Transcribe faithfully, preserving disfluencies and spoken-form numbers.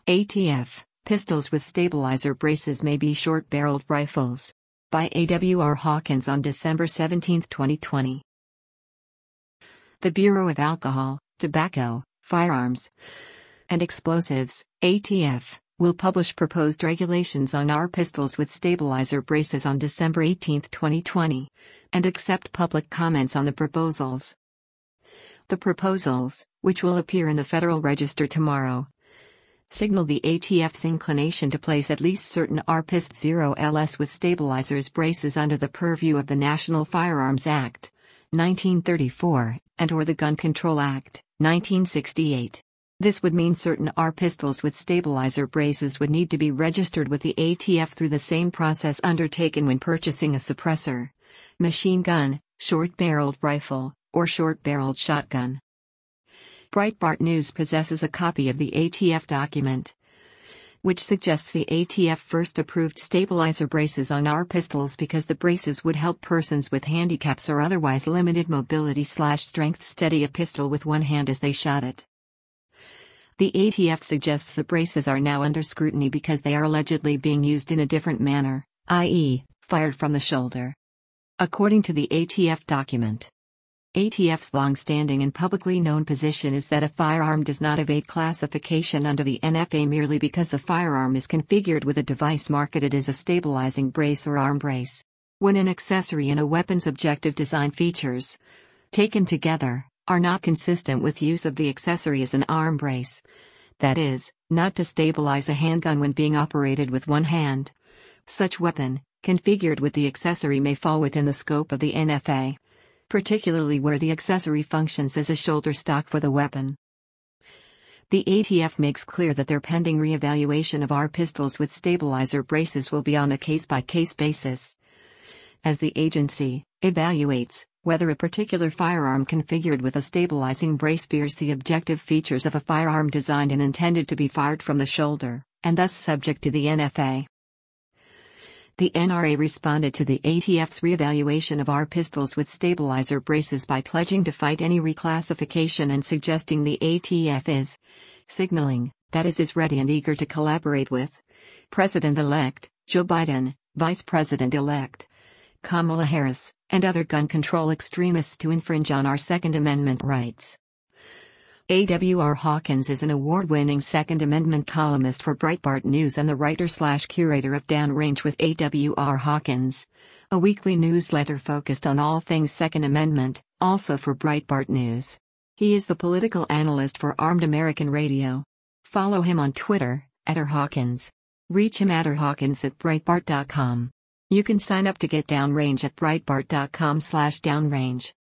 A T F, pistols with stabilizer braces may be short-barreled rifles. By A W R Hawkins on December seventeenth, twenty twenty. The Bureau of Alcohol, Tobacco, Firearms, and Explosives, A T F, will publish proposed regulations on A R pistols with stabilizer braces on December eighteenth, twenty twenty, and accept public comments on the proposals. The proposals, which will appear in the Federal Register tomorrow, signal the A T F's inclination to place at least certain A R Pist zero L S with stabilizers braces under the purview of the National Firearms Act, nineteen thirty-four, and or the Gun Control Act, nineteen sixty-eight. This would mean certain A R pistols with stabilizer braces would need to be registered with the A T F through the same process undertaken when purchasing a suppressor, machine gun, short-barreled rifle, or short-barreled shotgun. Breitbart News possesses a copy of the A T F document, which suggests the A T F first approved stabilizer braces on A R pistols because the braces would help persons with handicaps or otherwise limited mobility slash strength steady a pistol with one hand as they shot it. The A T F suggests the braces are now under scrutiny because they are allegedly being used in a different manner, that is, fired from the shoulder. According to the A T F document, A T F's long-standing and publicly known position is that a firearm does not evade classification under the N F A merely because the firearm is configured with a device marketed as a stabilizing brace or arm brace. When an accessory and a weapon's objective design features, taken together, are not consistent with use of the accessory as an arm brace, that is, not to stabilize a handgun when being operated with one hand, such weapon, configured with the accessory may fall within the scope of the N F A, particularly where the accessory functions as a shoulder stock for the weapon. The A T F makes clear that their pending re-evaluation of A R pistols with stabilizer braces will be on a case-by-case basis, as the agency evaluates whether a particular firearm configured with a stabilizing brace bears the objective features of a firearm designed and intended to be fired from the shoulder, and thus subject to the N F A. The N R A responded to the A T F's re-evaluation of A R pistols with stabilizer braces by pledging to fight any reclassification and suggesting the A T F is signaling that it is ready and eager to collaborate with President-elect Joe Biden, Vice President-elect Kamala Harris, and other gun control extremists to infringe on our Second Amendment rights. A W R Hawkins is an award-winning Second Amendment columnist for Breitbart News and the writer-slash-curator of Downrange with A W R Hawkins, a weekly newsletter focused on all things Second Amendment, also for Breitbart News. He is the political analyst for Armed American Radio. Follow him on Twitter, at R Hawkins. Reach him at r hawkins at breitbart dot com. You can sign up to get Downrange at breitbart dot com slash downrange.